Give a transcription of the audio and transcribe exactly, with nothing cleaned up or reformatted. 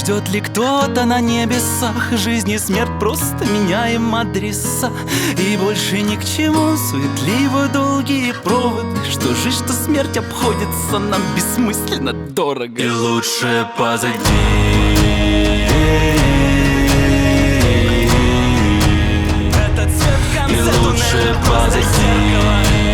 Ждет ли кто-то на небесах? Жизнь и смерть, просто меняем адреса. И больше ни к чему суетливо долгие проводы. Что жизнь, что смерть обходится нам бессмысленно дорого. И лучше позади. Этот свет в конце И лучше туннеля, просто позади. зеркало.